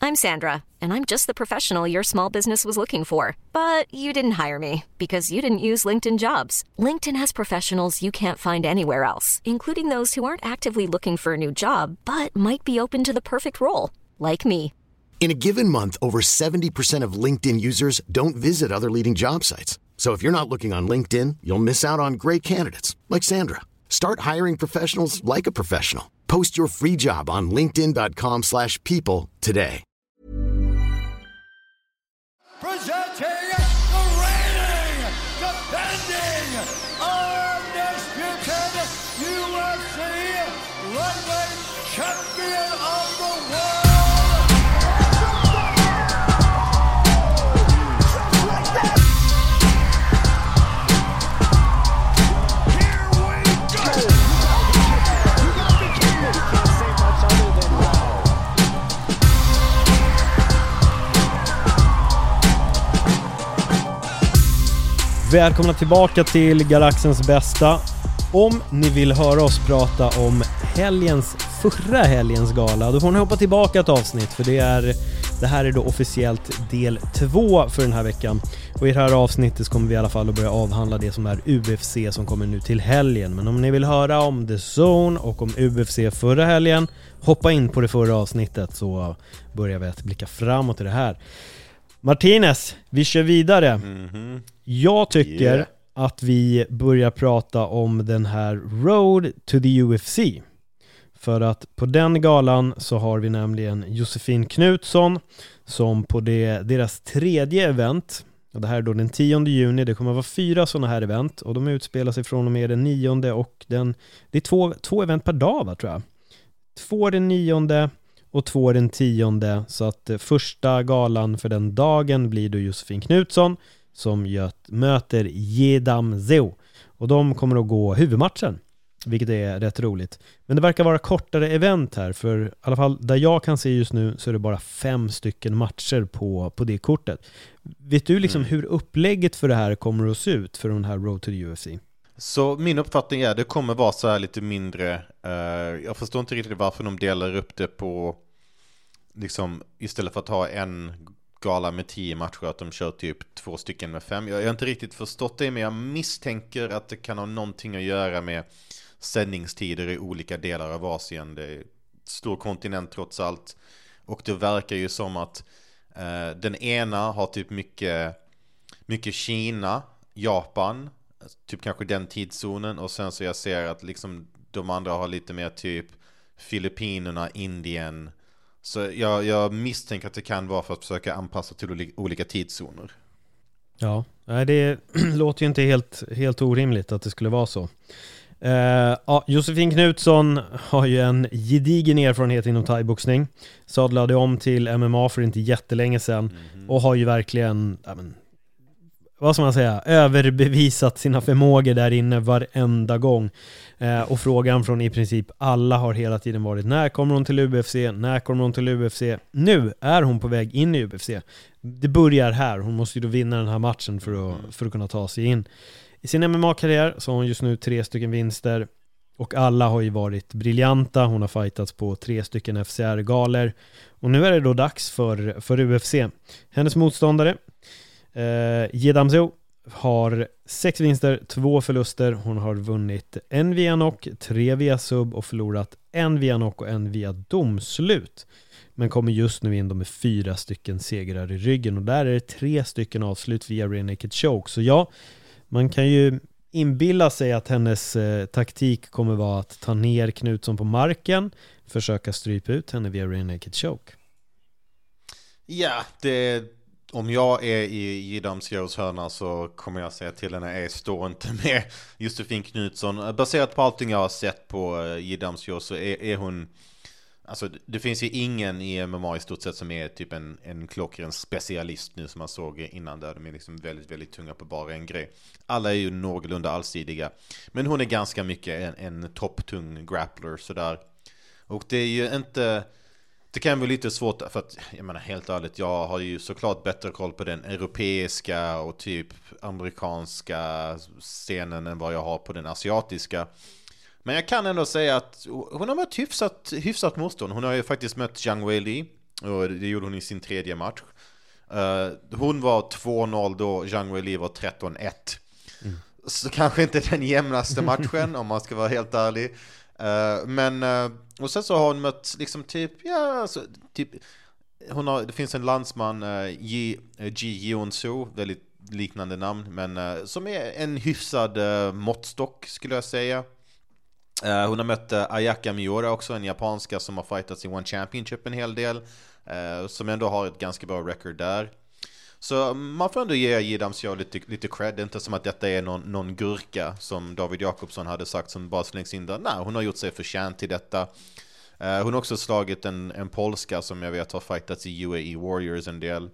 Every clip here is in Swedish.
I'm Sandra, and I'm just the professional your small business was looking for. But you didn't hire me because you didn't use LinkedIn Jobs. LinkedIn has professionals you can't find anywhere else, including those who aren't actively looking for a new job, but might be open to the perfect role, like me. In a given month, over 70% of LinkedIn users don't visit other leading job sites. So if you're not looking on LinkedIn, you'll miss out on great candidates like Sandra. Start hiring professionals like a professional. Post your free job on linkedin.com/people today. Presenting the reigning, defending, undisputed UFC lightweight champion of the world. Välkomna tillbaka till Galaxens bästa. Om ni vill höra oss prata om förra helgens gala, då får ni hoppa tillbaka ett avsnitt, för det här är då officiellt del 2 för den här veckan. Och i det här avsnittet så kommer vi i alla fall att börja avhandla det som är UFC som kommer nu till helgen. Men om ni vill höra om The Zone och om UFC förra helgen, hoppa in på det förra avsnittet, så börjar vi att blicka framåt i det här. Martinez, vi kör vidare. Jag tycker att vi börjar prata om den här Road to the UFC. För att på den galan så har vi nämligen Josefin Knutsson som på deras tredje event, och det här är då den 10 juni, det kommer att vara 4 sådana här event, och de utspelar sig från och med den 9:e och det är två event per dag, va, tror jag. 2 den 9:e och 2 den 10:e, så att första galan för den dagen blir då Josefin Knutsson som möter Yildiz Zhou, och de kommer att gå huvudmatchen, vilket är rätt roligt. Men det verkar vara kortare event här, för i alla fall där jag kan se just nu så är det bara 5 stycken matcher på det kortet. Vet du liksom hur upplägget för det här kommer att se ut för den här Road to the UFC? Så min uppfattning är att det kommer vara så här lite mindre. Jag förstår inte riktigt varför de delar upp det på, liksom, istället för att ha en gala med 10 matcher, att de kör typ 2 stycken med 5. Jag har inte riktigt förstått det, men jag misstänker att det kan ha någonting att göra med sändningstider i olika delar av Asien. Det är en stor kontinent trots allt, och det verkar ju som att den ena har typ mycket Kina, Japan, typ kanske den tidszonen, och sen så jag ser att liksom de andra har lite mer typ Filippinerna, Indien. Så jag misstänker att det kan vara för att försöka anpassa till olika tidszoner. Ja, det låter ju inte helt orimligt att det skulle vara så. Josefin Knutsson har ju en gedigen erfarenhet inom thaiboxning. Sadlade om till MMA för inte jättelänge sedan och har ju verkligen, vad ska man säga, överbevisat sina förmågor där inne varenda gång. Och frågan från i princip alla har hela tiden varit: när kommer hon till UFC? När kommer hon till UFC? Nu är hon på väg in i UFC. Det börjar här. Hon måste ju då vinna den här matchen för att kunna ta sig in. I sin MMA-karriär så har hon just nu 3 stycken vinster, och alla har ju varit briljanta. Hon har fightats på 3 stycken FCR-galer, och nu är det då dags för UFC. Hennes motståndare Yildiz Zhou har 6 vinster, 2 förluster. Hon har vunnit 1 via knock, 3 via sub och förlorat 1 via knock och 1 via domslut. Men kommer just nu in med 4 stycken segrar i ryggen, och där är det 3 stycken avslut via rear naked choke. Så ja, man kan ju inbilla sig att hennes taktik kommer vara att ta ner Knutsson på marken, försöka strypa ut henne via rear naked choke. Ja, om jag är i Yildiz Zhous hörna så kommer jag säga till henne: stå inte med Josefin Knutsson. Baserat på allting jag har sett på Yildiz Zhou så är hon, alltså det finns ju ingen i MMA i stort sett som är typ en klockren specialist nu, som man såg innan, där de är liksom väldigt, väldigt tunga på bara en grej. Alla är ju någorlunda allsidiga, men hon är ganska mycket en topptung grappler sådär. Och det är ju inte, det kan vara lite svårt, för att jag menar helt ärligt, jag har ju såklart bättre koll på den europeiska och typ amerikanska scenen än vad jag har på den asiatiska. Men jag kan ändå säga att hon har mött hyfsat motstånd. Hon har ju faktiskt mött Zhang Weili Och det gjorde hon i sin 3:e match. Hon var 2-0 då, Zhang Weili var 13-1. Så kanske inte den jämnaste matchen om man ska vara helt ärlig. Men och sen så har hon mött liksom typ det finns en landsman Ji Yeon-soo, väldigt liknande namn, men som är en hyfsad måttstock skulle jag säga. Hon har mött Ayaka Miura också, en japanska som har fightats i One Championship en hel del, som ändå har ett ganska bra record där. Så man får ändå ge Ji Damseo lite cred, inte som att detta är någon gurka som David Jakobsson hade sagt som bara slängs in där. Nej, hon har gjort sig förtjänt till detta. Hon har också slagit en polska som jag vet har fightats i UAE Warriors en del.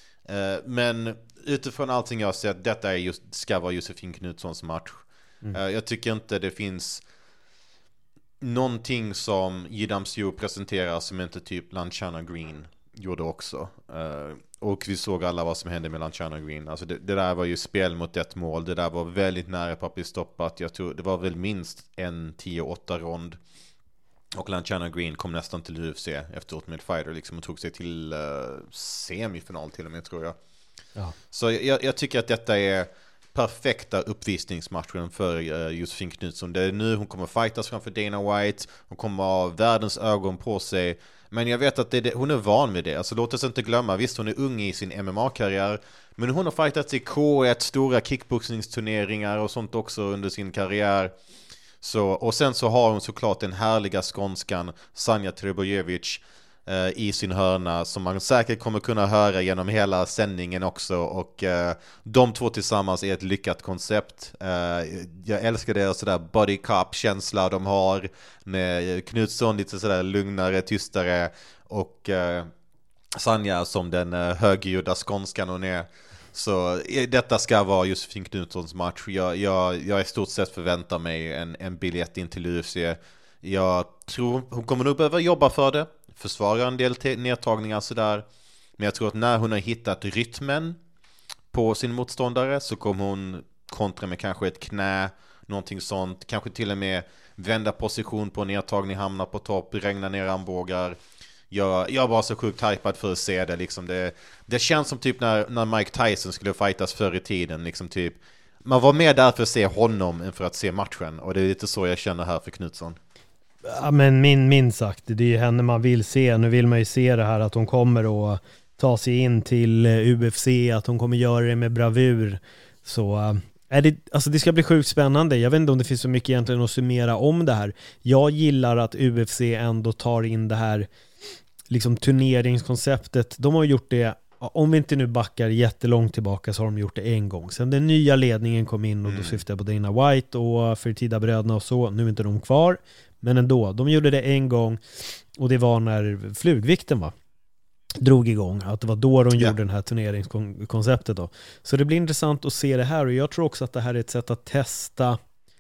Men utifrån allting jag har sett, detta ska vara Josefin Knutssons match. Jag tycker inte det finns någonting som Ji Damseo presenterar som inte typ Lanchana Green gjorde också. Och vi såg alla vad som hände med Lanchana Green. Alltså det där var ju spel mot ett mål. Det där var väldigt nära på att bli stoppat. Jag tror det var väl minst en 10-8 rond. Och Lanchana Green kom nästan till UFC efter Ultimate Fighter liksom, och tog sig till semifinal till och med, tror jag. Ja. Så jag tycker att detta är perfekta uppvisningsmatchen för Josefin Knutsson. Det är nu hon kommer fightas framför Dana White. Hon kommer ha världens ögon på sig. Men jag vet att hon är van med det. Alltså låt oss inte glömma, visst hon är ung i sin MMA-karriär, men hon har fightats i K1, stora kickboxningsturneringar och sånt också under sin karriär. Och sen så har hon såklart den härliga skånskan Sanja Trebojevic i sin hörna, som man säkert kommer kunna höra genom hela sändningen också. Och de två tillsammans är ett lyckat koncept. Jag älskar det sådär body cop-känsla de har, med Knutsson lite sådär lugnare, tystare, och Sanja som den högljudda skånskan hon är. Så detta ska vara Josefin Knutssons match. Jag i stort sett förväntar mig en biljett in till UFC. Jag tror hon kommer nog behöva jobba för det, försvara en del nedtagningar sådär. Men jag tror att när hon har hittat rytmen på sin motståndare så kommer hon kontra med kanske ett knä, någonting sånt. Kanske till och med vända position på nedtagning, hamna på topp, regna ner armbågar. Jag var så sjukt hypad för att se det liksom. Det känns som typ när Mike Tyson skulle fightas förr i tiden liksom, typ. Man var med där för att se honom än för att se matchen. Och det är lite så jag känner här för Knutsson. Ja, men minst sagt, det är ju henne man vill se. Nu vill man ju se det här att hon kommer att ta sig in till UFC, att hon kommer göra det med bravur. Så det ska bli sjukt spännande. Jag vet inte om det finns så mycket egentligen att summera om det här. Jag gillar att UFC ändå tar in det här liksom turneringskonceptet. De har gjort det, om vi inte nu backar jättelångt tillbaka, så har de gjort det en gång. Sen den nya ledningen kom in, och då syftar jag på Dana White och Fertitta bröderna och så. Nu är inte de kvar, men ändå. De gjorde det en gång, och det var när flugvikten drog igång. Att det var då de gjorde den här turneringskonceptet då. Så det blir intressant att se det här, och jag tror också att det här är ett sätt att testa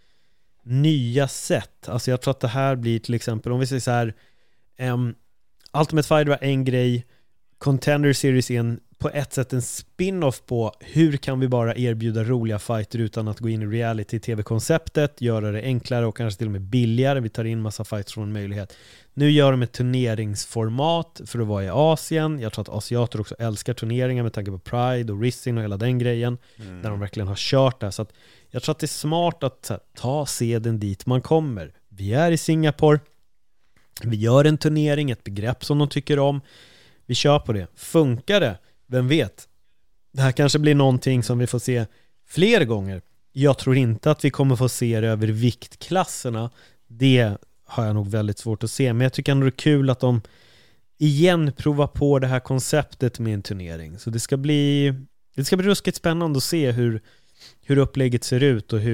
nya sätt. Alltså jag tror att det här blir till exempel, om vi säger så här, Ultimate Fighter var en grej, Contender Series är på ett sätt en spin-off på hur kan vi bara erbjuda roliga fighter utan att gå in i reality-tv-konceptet, göra det enklare och kanske till och med billigare. Vi tar in massa fighters från en möjlighet. Nu gör de ett turneringsformat för att vara i Asien. Jag tror att asiater också älskar turneringar med tanke på Pride och Rising och hela den grejen, när de verkligen har kört det. Så att jag tror att det är smart att ta seden dit man kommer. Vi är i Singapore. Vi gör en turnering, ett begrepp som de tycker om. Vi kör på det. Funkar det? Vem vet? Det här kanske blir någonting som vi får se fler gånger. Jag tror inte att vi kommer få se det över viktklasserna. Det har jag nog väldigt svårt att se. Men jag tycker ändå det är kul att de igen provar på det här konceptet med en turnering. Så det ska bli ruskigt spännande att se hur upplägget ser ut och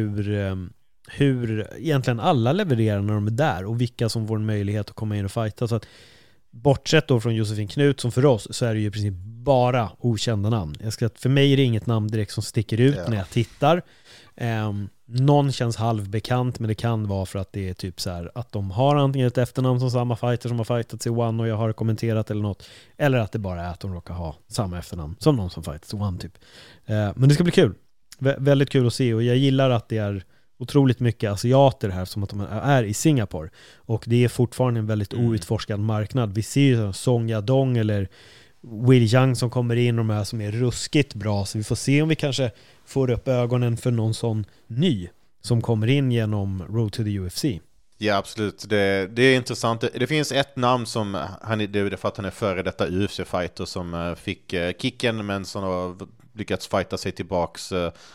hur egentligen alla levererar när de är där, och vilka som får en möjlighet att komma in och fighta. Så att bortsett då från Josefin Knutsson, för oss så är det ju i princip bara okända namn. För mig är det inget namn direkt som sticker ut när jag tittar. Någon känns halvbekant, men det kan vara för att det är typ så här att de har antingen ett efternamn som samma fighter som har fightats i One och jag har kommenterat eller något, eller att det bara är att de råkar ha samma efternamn som någon som fightats i One typ. Men det ska bli kul. Väldigt kul att se, och jag gillar att det är otroligt mycket asiater här som att de är i Singapore. Och det är fortfarande en väldigt outforskad marknad. Vi ser ju Song Yadong eller Will Young som kommer in, de här som är ruskigt bra. Så vi får se om vi kanske får upp ögonen för någon sån ny som kommer in genom Road to the UFC. Ja, absolut. Det är intressant. Det finns ett namn som det är för att han är före detta UFC-fighter som fick kicken men som har lyckats fighta sig tillbaks.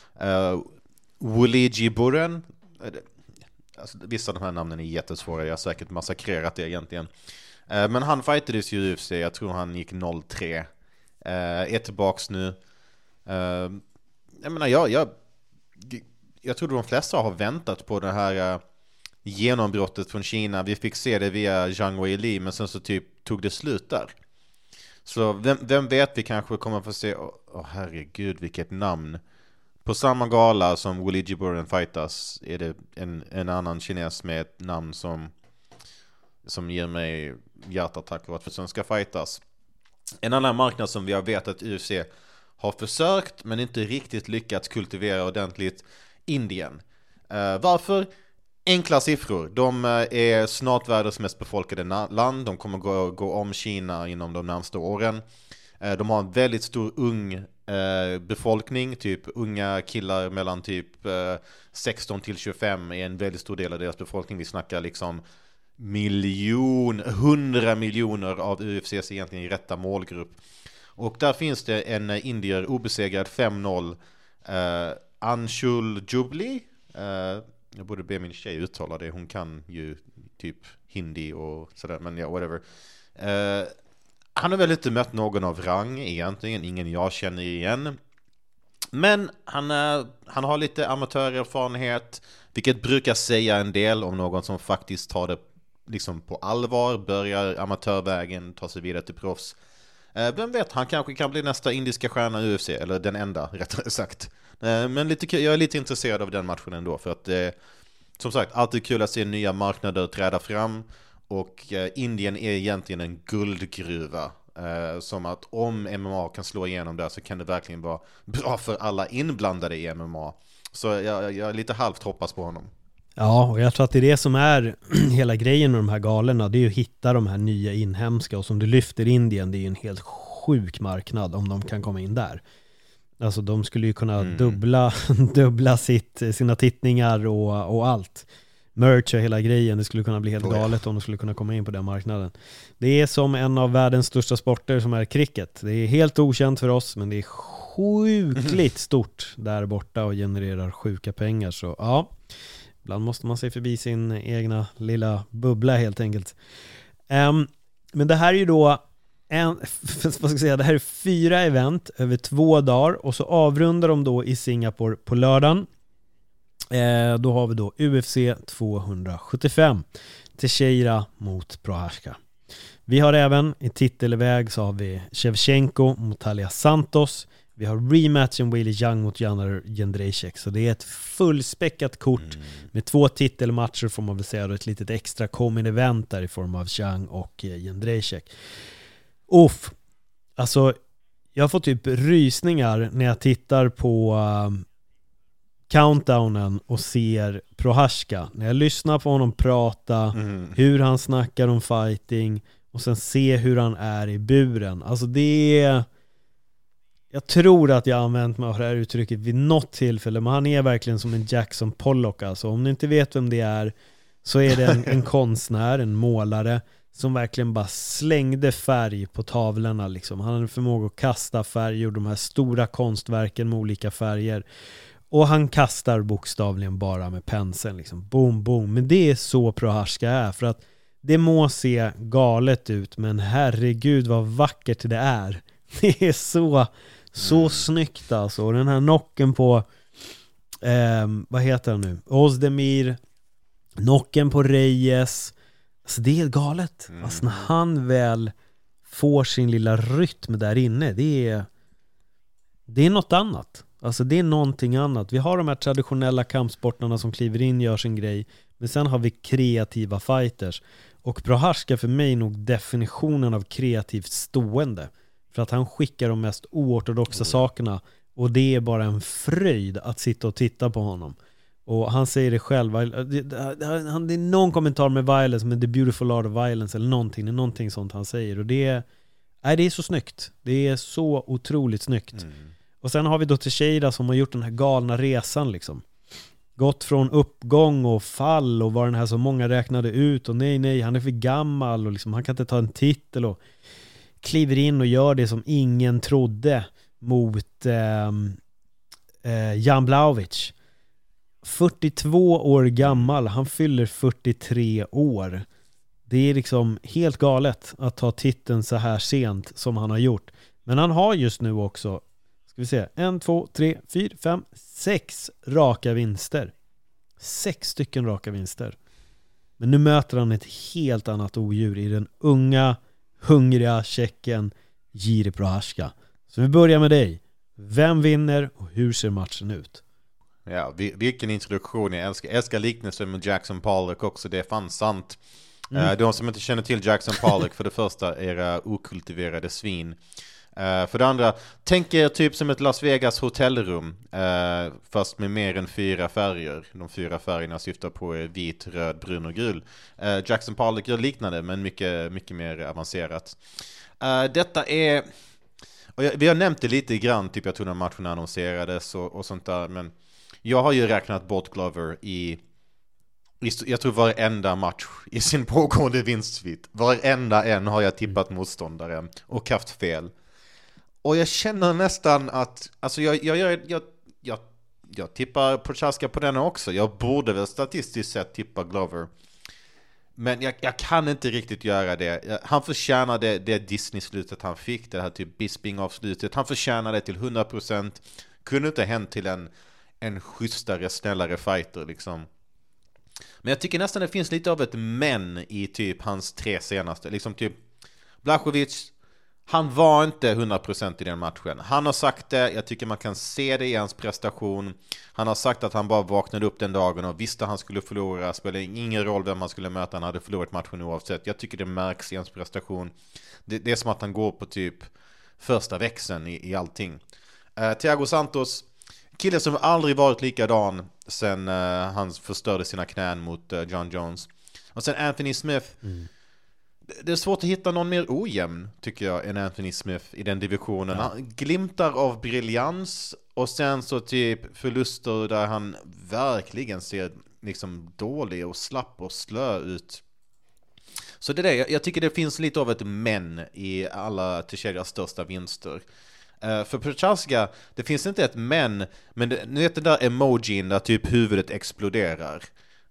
Woligi Buren. Alltså, vissa av de här namnen är jättesvåra. Jag har säkert massakrerat det egentligen. Men han fightades ju i UFC. Jag tror han gick 0-3. Är tillbaks nu. Jag menar, jag tror de flesta har väntat på det här genombrottet från Kina. Vi fick se det via Zhang Weili, men sen så typ tog det slut där. Så vem vet, vi kanske kommer få se, herregud vilket namn. På samma gala som Woligi Buren fightas är det en annan kines med ett namn som ger mig hjärtattack för att ska fightas. En annan marknad som vi har vet att UFC har försökt men inte riktigt lyckats kultivera ordentligt, Indien. Varför? Enkla siffror. De är snart världens mest befolkade land. De kommer gå om Kina inom de närmaste åren. De har en väldigt stor ung befolkning. Typ unga killar mellan typ 16 till 25 är en väldigt stor del av deras befolkning. Vi snackar liksom 100 miljoner av UFCs egentligen rätta målgrupp. Och där finns det en indier obesegrad 5-0, Anshul Jubli. Jag borde be min tjej uttala det. Hon kan ju typ hindi och sådär, men ja, whatever. Han har väl inte mött någon av rang egentligen, ingen jag känner igen. Men han har lite amatörerfarenhet, vilket brukar säga en del om någon som faktiskt tar det liksom på allvar, börjar amatörvägen, tar sig vidare till proffs. Vem vet, han kanske kan bli nästa indiska stjärna i UFC, eller den enda rättare sagt. Men jag är lite intresserad av den matchen ändå, för att som sagt, alltid kul att se nya marknader träda fram. Och Indien är egentligen en guldgruva. Som att om MMA kan slå igenom där så kan det verkligen vara bra för alla inblandade i MMA. Så jag lite halvt hoppas på honom. Ja, och jag tror att det är det som är hela grejen med de här galerna. Det är ju att hitta de här nya inhemska. Och som du lyfter Indien, det är ju en helt sjuk marknad om de kan komma in där. Alltså de skulle ju kunna dubbla sina tittningar och allt. Merch och hela grejen, det skulle kunna bli helt galet om de skulle kunna komma in på den marknaden. Det är som en av världens största sporter som är cricket. Det är helt okänt för oss, men det är sjukligt stort där borta och genererar sjuka pengar. Så ja, ibland måste man se förbi sin egna lilla bubbla helt enkelt. Men det här är ju då det här är 4 event över 2 dagar och så avrundar de då i Singapore på lördagen. Då har vi då UFC 275 Teixeira mot Prochazka. Vi har även i titelväg så har vi Shevchenko mot Talia Santos. Vi har rematchen Weili Zhang mot Janar Jędrzejczyk. Så det är ett fullspäckat kort med 2 titelmatcher får man väl säga, och ett litet extra common event där i form av Zhang och Jędrzejczyk. Alltså jag får typ rysningar när jag tittar på countdownen och ser Prochazka. När jag lyssnar på honom prata, hur han snackar om fighting och sen se hur han är i buren. Alltså det är... Jag tror att jag har använt mig av det här uttrycket vid något tillfälle, men han är verkligen som en Jackson Pollock. Alltså om ni inte vet vem det är så är det en konstnär, en målare som verkligen bara slängde färg på tavlorna liksom. Han hade förmåga att kasta färg och de här stora konstverken med olika färger. Och han kastar bokstavligen bara med penseln liksom. Boom, boom. Men det är så Prochazka är. För att det må se galet ut, men herregud vad vackert det är. Det är så snyggt alltså. Och den här knocken på vad heter han nu? Ozdemir. Knocken på Reyes. Alltså det är galet. Alltså när han väl får sin lilla rytm där inne, det är något annat. Alltså det är någonting annat. Vi har de här traditionella kampsportarna som kliver in, gör sin grej. Men sen har vi kreativa fighters. Och Prochazka för mig är nog definitionen av kreativt stående. För att han skickar de mest oortodoxa sakerna. Och det är bara en fröjd att sitta och titta på honom. Och han säger det själv. Det är någon kommentar med violence, med the beautiful art of violence eller någonting. Det är någonting sånt han säger. Och det är så snyggt. Det är så otroligt snyggt. Och sen har vi då Teixeira som har gjort den här galna resan liksom. Gått från uppgång och fall och var den här som många räknade ut. Och nej, han är för gammal och liksom, han kan inte ta en titel. Och kliver in och gör det som ingen trodde mot Jan Blachowicz. 42 år gammal, han fyller 43 år. Det är liksom helt galet att ta titeln så här sent som han har gjort. Men han har just nu också, ska vi se, 1, 2, 3, 4, 5, 6 raka vinster. 6 stycken raka vinster. Men nu möter han ett helt annat odjur i den unga, hungriga tjecken Jiri Prochazka. Så vi börjar med dig. Vem vinner och hur ser matchen ut? Ja, vilken introduktion. Jag älskar liknelsen med Jackson Pollock också. Det är fan sant. De som inte känner till Jackson Pollock, för det första, era okultiverade svin. För det andra, tänk er typ som ett Las Vegas hotellrum, fast med mer än 4 färger. De 4 färgerna syftar på vit, röd, brun och gul. Jackson Pollock gör liknande, men mycket, mycket mer avancerat. Detta är... Och vi har nämnt det lite grann, typ jag tror när matchen annonserades och sånt där, men jag har ju räknat bort Glover i jag tror varenda match i sin pågående vinstsvit. Varenda en har jag tippat motståndare och haft fel. Och jag känner nästan att, alltså jag tippar Prochazka på den också. Jag borde väl statistiskt sett tippa Glover. Men jag kan inte riktigt göra det. Han förtjänar det Disney-slutet han fick, det här typ Bisping-avslutet. Han förtjänar det till 100%. Kunde inte hänt till en schysstare, snällare fighter liksom. Men jag tycker nästan det finns lite av ett men i typ hans 3 senaste. Liksom typ Blachowicz, han var inte 100% i den matchen. Han har sagt det, jag tycker man kan se det i hans prestation. Han har sagt att han bara vaknade upp den dagen och visste att han skulle förlora. Spelade ingen roll vem man skulle möta, han hade förlorat matchen oavsett. Jag tycker det märks i hans prestation. Det är som att han går på typ första växeln i allting. Thiago Santos, kille som aldrig varit likadan sen han förstörde sina knän mot John Jones. Och sen Anthony Smith. Det är svårt att hitta någon mer ojämn, tycker jag, än Anthony Smith i den divisionen. Ja. Han glimtar av briljans och sen så typ förluster där han verkligen ser liksom dålig och slapp och slö ut. Så det är det, jag tycker det finns lite av ett men i alla Teixeiras största vinster. För Prochazka, det finns inte ett men nu vet det där emojin där typ huvudet exploderar.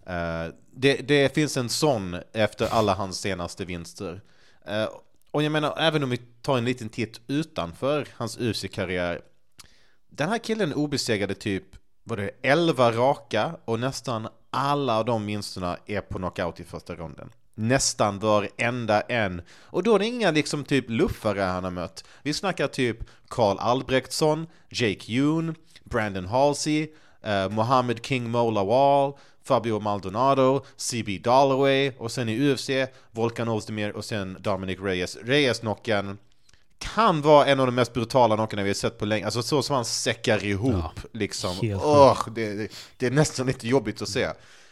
Det finns en sån efter alla hans senaste vinster. Och jag menar, även om vi tar en liten titt utanför hans UFC-karriär, den här killen obesegrade typ 11 raka, och nästan alla av de vinsterna är på knockout i första ronden. Nästan varenda en. Och då är det inga liksom typ luffare han har mött. Vi snackar typ Carl Albrektsson, Jake Yoon, Brandon Halsey, Mohammed King Molawal, Fabio Maldonado, CB Dalloway, och sen i UFC Volkan Ozdemir och sen Dominic Reyes. Reyes-knocken kan vara en av de mest brutala knockarna vi har sett på länge. Alltså så som han säckar ihop liksom. Det är nästan lite jobbigt att se.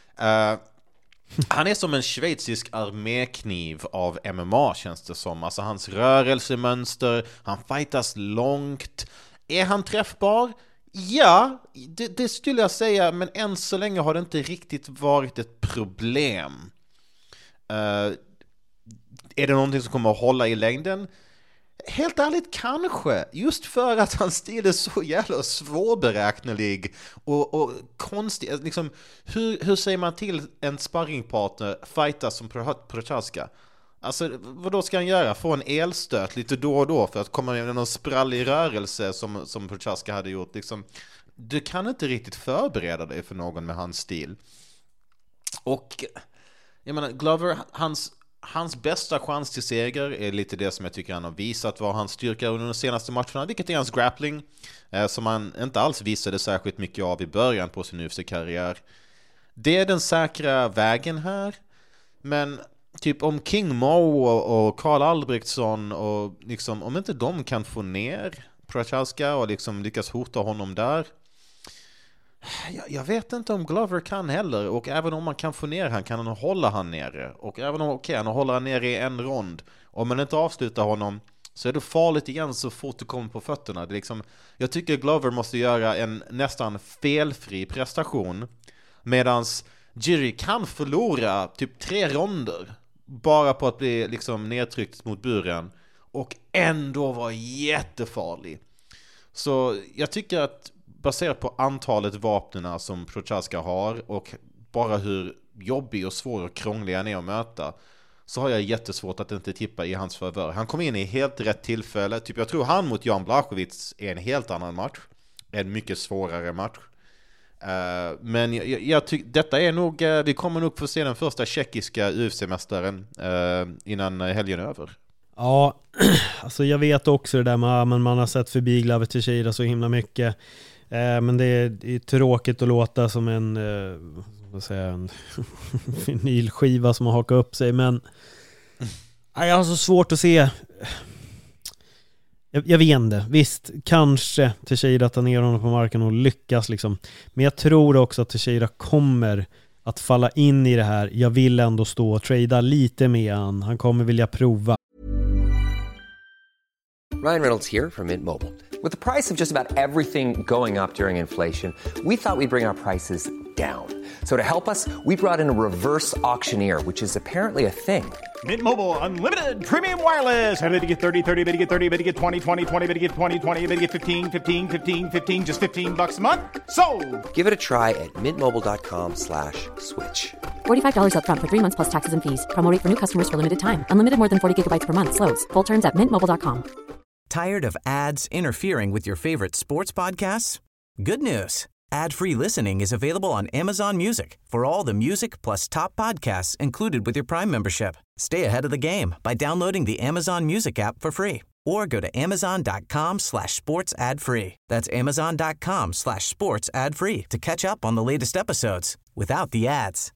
Han är som en schweizisk armékniv av MMA, känns det som. Alltså hans rörelsemönster, han fightas långt. Är han träffbar? Ja, det skulle jag säga, men än så länge har det inte riktigt varit ett problem. Är det någonting som kommer att hålla i längden? Helt ärligt, kanske. Just för att hans stil är så jävla svårberäknelig och konstig. Liksom, hur säger man till en sparringpartner fightas som Prochazka? Alltså, vad då ska han göra? Få en elstöt lite då och då för att komma med någon sprallig rörelse som Prochazka hade gjort. Liksom, du kan inte riktigt förbereda dig för någon med hans stil. Och jag menar, Glover, hans bästa chans till seger är lite det som jag tycker han har visat var hans styrka under de senaste matcherna, vilket är hans grappling, som han inte alls visade särskilt mycket av i början på sin UFC-karriär. Det är den säkra vägen här, men typ om King Mo och Carl Albrektsson och liksom, om inte de kan få ner Prochazka och liksom lyckas hota honom där, Jag vet inte om Glover kan heller. Och även om man kan få ner han, kan han hålla han nere. Och även om han håller han nere i en rond. Om man inte avslutar honom så är det farligt igen så fort du kommer på fötterna. Det är liksom, jag tycker Glover måste göra en nästan felfri prestation. Medans Jiri kan förlora typ 3 ronder bara på att bli liksom nedtryckt mot buren. Och ändå var jättefarlig. Så jag tycker att baserat på antalet vapnen som Prochaska har och bara hur jobbig och svår och krånglig han är att möta, så har jag jättesvårt att inte tippa i hans favör. Han kom in i helt rätt tillfälle. Typ jag tror han mot Jan Blachowicz är en helt annan match. En mycket svårare match. Men jag tycker detta är nog, vi kommer nog få se den första tjeckiska UFC-mästaren innan helgen är över. Ja, alltså jag vet också det där med men man har sett förbi Glover Teixeira så himla mycket. Men det är tråkigt att låta som en en vinylskiva som har hakat upp sig. Men jag har så svårt att se. Jag vet inte. Visst, kanske Teixeira tar ner honom på marken och lyckas liksom. Men jag tror också att Teixeira kommer att falla in i det här. Jag vill ändå stå och trada lite med han. Han kommer vilja prova. Ryan Reynolds here from Mint Mobile. With the price of just about everything going up during inflation, we thought we'd bring our prices down. So to help us, we brought in a reverse auctioneer, which is apparently a thing. Mint Mobile Unlimited Premium Wireless. How to get 30, 30, bit to get 30, bit to get 20, 20, 20, bit to get 20, 20, bit to get 15, 15, 15, 15, just $15 a month? Sold! Give it a try at mintmobile.com/switch. $45 up front for 3 months plus taxes and fees. Promo rate for new customers for limited time. Unlimited more than 40 gigabytes per month. Slows full terms at mintmobile.com. Tired of ads interfering with your favorite sports podcasts? Good news. Ad-free listening is available on Amazon Music for all the music plus top podcasts included with your Prime membership. Stay ahead of the game by downloading the Amazon Music app for free or go to amazon.com/sports ad free. That's amazon.com/sports ad free to catch up on the latest episodes without the ads.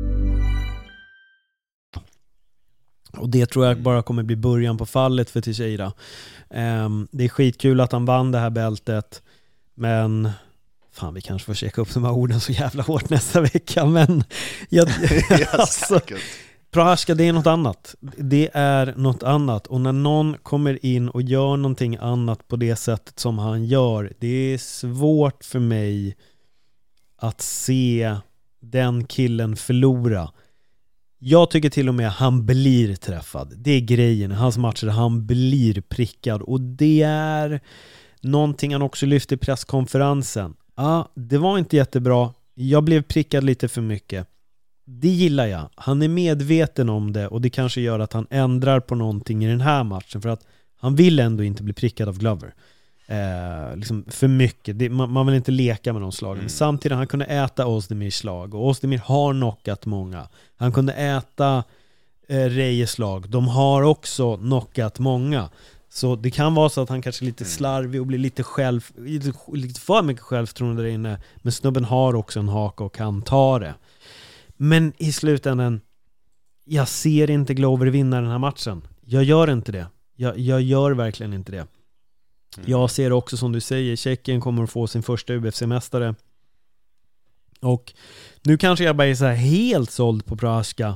Och det tror jag bara kommer bli början på fallet för Teixeira. Det är skitkul att han vann det här bältet, men fan, vi kanske får checka upp de här orden så jävla hårt nästa vecka. Men alltså, Prochaska, det är något annat. Det är något annat. Och när någon kommer in och gör någonting annat på det sättet som han gör, det är svårt för mig att se den killen förlora. Jag tycker till och med han blir träffad. Det är grejen i hans matcher. Han blir prickad. Och det är någonting han också lyfte i presskonferensen. Det var inte jättebra. Jag blev prickad lite för mycket. Det gillar jag. Han är medveten om det. Och det kanske gör att han ändrar på någonting i den här matchen. För att han vill ändå inte bli prickad av Glover. Liksom för mycket. Man vill inte leka med de slagen. Samtidigt han kunde äta Ozdemirs slag. Och Ozdemir har knockat många. Han kunde äta Reyes slag. De har också knockat många. Så det kan vara så att han kanske är lite slarvig och blir lite för mycket självförtroende där inne. Men snubben har också en haka och kan ta det. Men i slutändan, jag ser inte Glover vinna den här matchen. Jag gör inte det. Jag gör verkligen inte det. Jag ser också, som du säger, Tjeckien kommer att få sin första UFC-mästare. Och nu kanske jag bara är så här helt såld på Prochaska.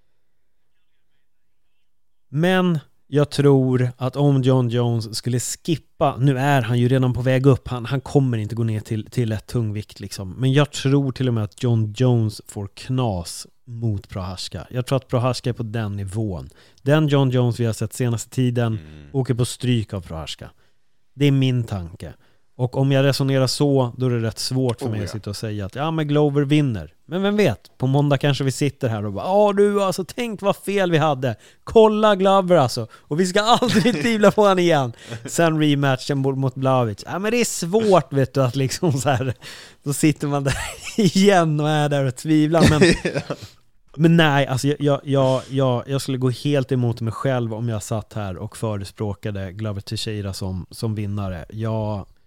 Men jag tror att om John Jones skulle skippa, nu är han ju redan på väg upp, han kommer inte gå ner till ett tungvikt liksom. Men jag tror till och med att John Jones får knas mot Prochaska. Jag tror att Prochaska är på den nivån. Den John Jones vi har sett senaste tiden åker på stryk av Prochaska. Det är min tanke. Och om jag resonerar så, då är det rätt svårt för mig att sitta och säga att men Glover vinner. Men vem vet, på måndag kanske vi sitter här och bara, du alltså, tänk vad fel vi hade. Kolla Glover alltså. Och vi ska aldrig tvivla på han igen. Sen rematchen mot Blachowicz. Men det är svårt, vet du, att liksom så här, då sitter man där igen och är där och tvivlar. Men nej, alltså jag skulle gå helt emot mig själv om jag satt här och förespråkade Glover Teixeira som vinnare.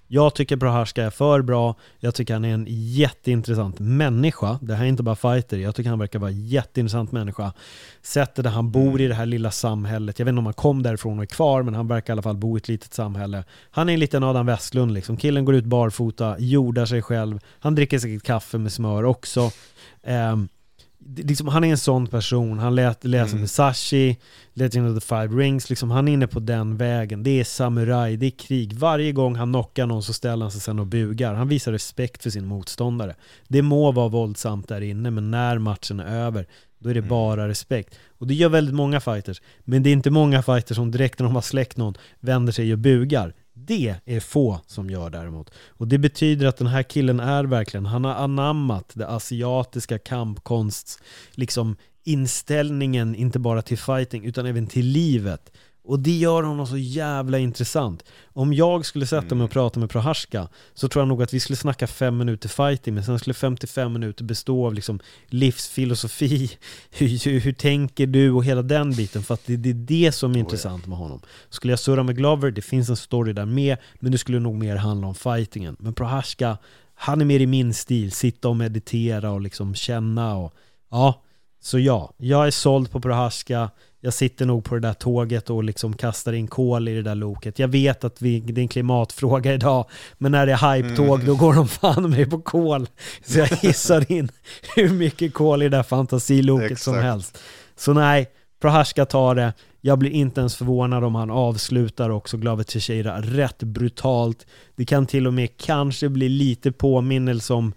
Jag tycker Prohaska är för bra. Jag tycker han är en jätteintressant människa. Det här är inte bara fighter. Jag tycker han verkar vara en jätteintressant människa. Sättet där han bor i det här lilla samhället. Jag vet inte om han kom därifrån och är kvar, men han verkar i alla fall bo i ett litet samhälle. Han är en liten Adam Westlund liksom. Killen går ut barfota, jordar sig själv. Han dricker säkert kaffe med smör också. Liksom, han är en sån person. Han läser Musashi, Legend of the Five Rings. Liksom, han är inne på den vägen. Det är samuraj, det är krig. Varje gång han knockar någon så ställer han sig sen och bugar. Han visar respekt för sin motståndare. Det må vara våldsamt där inne, men när matchen är över, då är det bara respekt. Och det gör väldigt många fighters. Men det är inte många fighters som direkt när de har släckt någon vänder sig och bugar. Det är få som gör däremot. Och det betyder att den här killen är verkligen, han har anammat det asiatiska kampkonsts liksom inställningen, inte bara till fighting utan även till livet. Och det gör honom så jävla intressant. Om jag skulle sätta mig och prata med Prohaska, så tror jag nog att vi skulle snacka 5 minuter fighting, men sen skulle 55 minuter bestå av liksom livsfilosofi, hur tänker du och hela den biten, för att det är det som är intressant med honom. Skulle jag surra med Glover, det finns en story där med, men det skulle nog mer handla om fightingen. Men Prohaska, han är mer i min stil, sitta och meditera och liksom känna och ja. Så ja, jag är såld på Prohaska. Jag sitter nog på det där tåget och liksom kastar in kol i det där loket. Jag vet att det är en klimatfråga idag, men när det är hype-tåg då går de fan mig på kol. Så jag hissar in hur mycket kol i det där fantasiloket som helst. Så nej, Prohaska tar det. Jag blir inte ens förvånad om han avslutar också Glover Teixeira rätt brutalt. Det kan till och med kanske bli lite påminnelse om.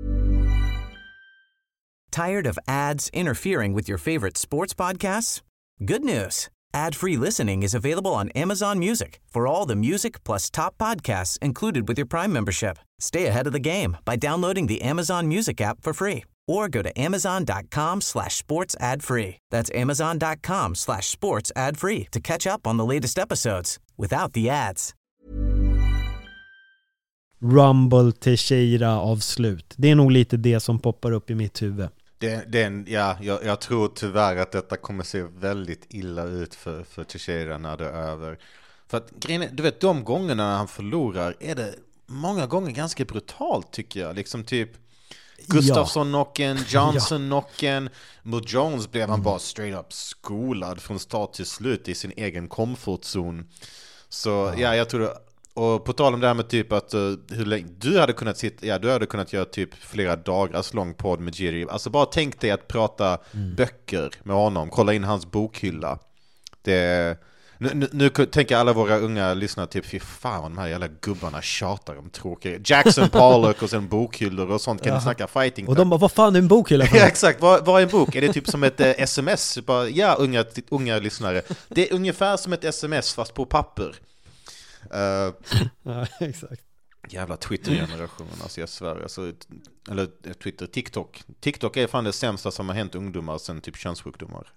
Tired of ads interfering with your favorite sports podcasts? Good news. Ad-free listening is available on Amazon Music for all the music plus top podcasts included with your Prime membership. Stay ahead of the game by downloading the Amazon Music app for free or go to amazon.com/sports ad free. That's amazon.com/sports ad free to catch up on the latest episodes without the ads. Rumble Teixeira avslut. Det är nog lite det som poppar upp i mitt huvud. Jag tror tyvärr att detta kommer se väldigt illa ut för Teixeira när det är över. För att grejen är, du vet, de gångerna han förlorar är det många gånger ganska brutalt tycker jag. Liksom typ Gustafsson-knocken, Johnson-knocken. Mot Jones blev han bara straight up skolad från start till slut i sin egen komfortzon. Så jag tror. Och på tal om det här med typ att hur länge du hade kunnat göra typ flera dagars lång podd med Jiri. Alltså bara tänk dig att prata böcker med honom, kolla in hans bokhylla. Nu tänker alla våra unga lyssnare typ, fy fan de här jävla gubbarna tjatar om tråkiga Jackson Pollock och sen bokhyllor och sånt, kan ni snacka fighting. Och de bara, vad fan är en bokhylla för? Ja, exakt, vad är en bok? Är det typ som ett sms? Bara, ja, unga lyssnare. Det är ungefär som ett sms fast på papper. Ja, exakt. Jävla Twitter-generationen, alltså jag svär. Alltså, eller Twitter, TikTok är fan det sämsta som har hänt ungdomar sen typ könssjukdomar.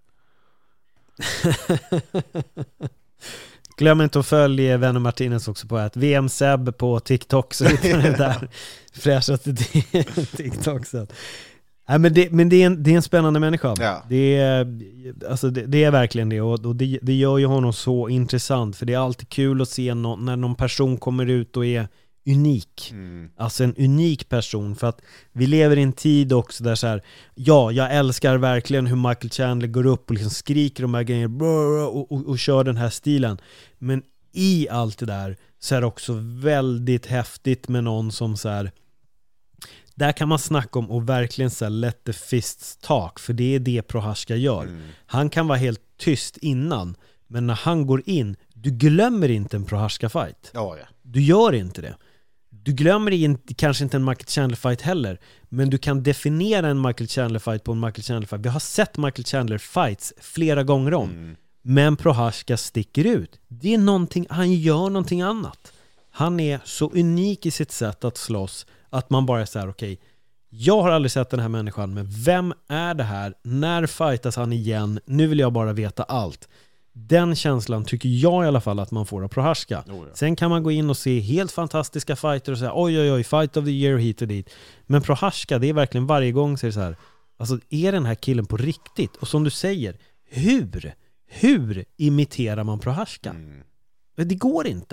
Glöm inte att följa Vänner Martinez också på att VM-Seb på TikTok, så hittar ni där fräschaste TikTok. Nej, men det är en spännande människa. Ja. Det är verkligen det, och det gör ju honom så intressant, för det är alltid kul att se när någon person kommer ut och är unik. Alltså en unik person, för att vi lever i en tid också där så här, jag älskar verkligen hur Michael Chandler går upp och liksom skriker de här grejerna och kör den här stilen, men i allt det där så är det också väldigt häftigt med någon som så här, där kan man snacka om och verkligen så här, let the fists talk, för det är det Prohaska gör. Han kan vara helt tyst innan, men när han går in, du glömmer inte en Prohaska-fight. Du gör inte det. Du glömmer kanske inte en Michael Chandler-fight heller, men du kan definiera en Michael Chandler-fight på en Michael Chandler-fight. Vi har sett Michael Chandler-fights flera gånger om, men Prohaska sticker ut. Det är någonting, han gör någonting annat. Han är så unik i sitt sätt att slåss att man bara är så här, okej, jag har aldrig sett den här människan, men vem är det här? När fightas han igen? Nu vill jag bara veta allt. Den känslan tycker jag i alla fall att man får av Prohaska. Sen kan man gå in och se helt fantastiska fighter och säga oj, fight of the year hit och dit. Men Prohaska, det är verkligen varje gång så är det så här, alltså är den här killen på riktigt? Och som du säger, hur imiterar man Prohaska? Det går inte.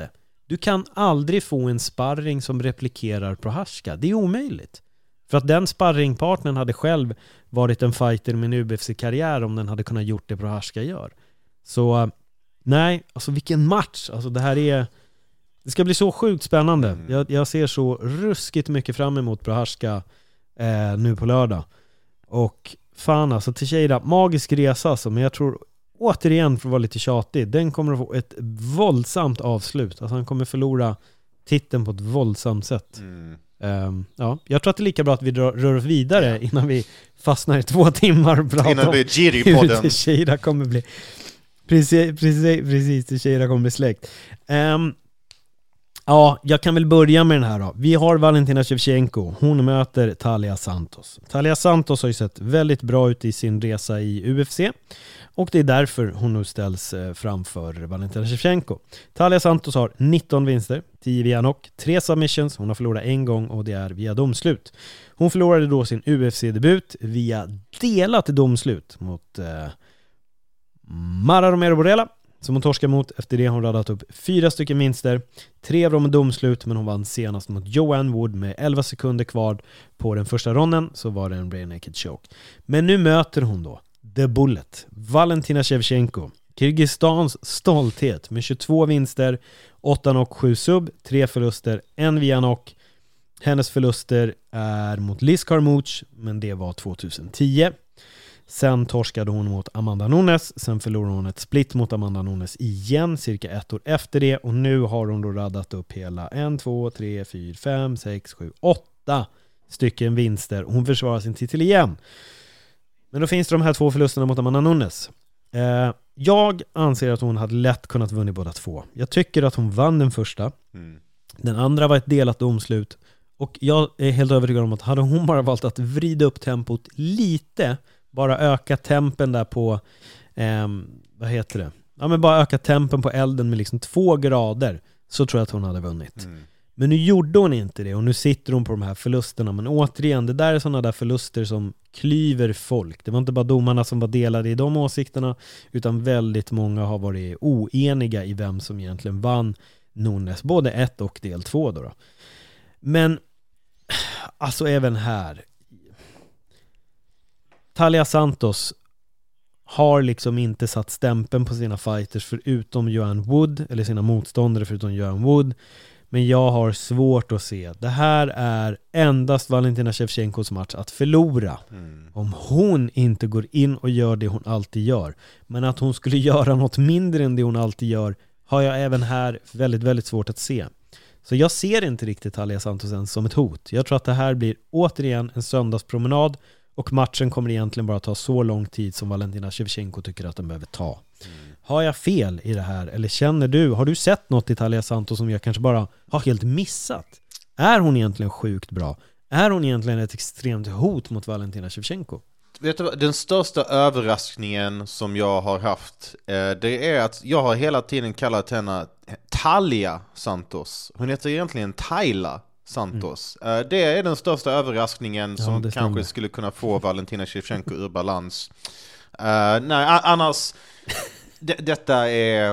Du kan aldrig få en sparring som replikerar Prochazka. Det är omöjligt. För att den sparringpartnern hade själv varit en fighter med en UFC-karriär om den hade kunnat gjort det Prochazka gör. Så nej, alltså vilken match. Alltså det ska bli så sjukt spännande. Jag ser så ruskigt mycket fram emot Prochazka nu på lördag. Och fan alltså, Teixeira, magisk resa alltså, men jag tror återigen, för att vara lite tjatig, den kommer att få ett våldsamt avslut. Alltså han kommer förlora titeln på ett våldsamt sätt. Ja, jag tror att det är lika bra att vi rör oss vidare innan vi fastnar i 2 timmar och pratar innan vi är om hur Teixeira kommer bli. Precis, Teixeira kommer bli släkt. Ja, jag kan väl börja med den här då. Vi har Valentina Shevchenko. Hon möter Talia Santos. Talia Santos har ju sett väldigt bra ut i sin resa i UFC. Och det är därför hon nu ställs framför Valentina Shevchenko. Talia Santos har 19 vinster, 10 via knock, 3 submissions. Hon har förlorat en gång och det är via domslut. Hon förlorade då sin UFC-debut via delat domslut mot Mara Romero Borella, som hon torskar mot. Efter det har hon radat upp 4 stycken vinster. 3 av dem med domslut, men hon vann senast mot Joanne Wood med 11 sekunder kvar på den första ronden. Så var det en rear naked choke. Men nu möter hon då The Bullet, Valentina Shevchenko, Kyrgyzstans stolthet med 22 vinster, 8 knock, 7 sub, 3 förluster, 1 via knock. Hennes förluster är mot Liz Carmouche, men det var 2010. Sen torskade hon mot Amanda Nunes. Sen förlorade hon ett split mot Amanda Nunes igen cirka 1 år efter det. Och nu har hon då raddat upp hela 1, 2, 3, 4, 5, 6, 7, 8 stycken vinster. Hon försvarar sin titel igen. Men då finns det de här 2 förlusterna mot Amanda Nunes. Jag anser att hon hade lätt kunnat vinna båda 2. Jag tycker att hon vann den första. Den andra var ett delat domslut. Och jag är helt övertygad om att hade hon bara valt att vrida upp tempot lite, bara öka tempen där på vad heter det? Ja, men bara öka tempen på elden med liksom 2 grader, så tror jag att hon hade vunnit. Men nu gjorde hon inte det och nu sitter hon på de här förlusterna. Men återigen, det där är sådana där förluster som klyver folk. Det var inte bara domarna som var delade i de åsikterna, utan väldigt många har varit oeniga i vem som egentligen vann Nunes, både 1 och del 2 då. Men alltså även här, Talia Santos har liksom inte satt stämpeln på sina fighters förutom Joanne Wood, eller sina motståndare förutom Joanne Wood. Men jag har svårt att se. Det här är endast Valentina Shevchenkos match att förlora. Om hon inte går in och gör det hon alltid gör. Men att hon skulle göra något mindre än det hon alltid gör har jag även här väldigt, väldigt svårt att se. Så jag ser inte riktigt Talia Santos ens som ett hot. Jag tror att det här blir återigen en söndagspromenad. Och matchen kommer egentligen bara ta så lång tid som Valentina Shevchenko tycker att den behöver ta. Har jag fel i det här? Eller har du sett något i Talia Santos som jag kanske bara har helt missat? Är hon egentligen sjukt bra? Är hon egentligen ett extremt hot mot Valentina Shevchenko? Vet du, den största överraskningen som jag har haft, det är att jag har hela tiden kallat henne Talia Santos. Hon heter egentligen Taila Santos. Det är den största överraskningen som kanske skulle kunna få Valentina Shevchenko ur balans. Nej, annars detta är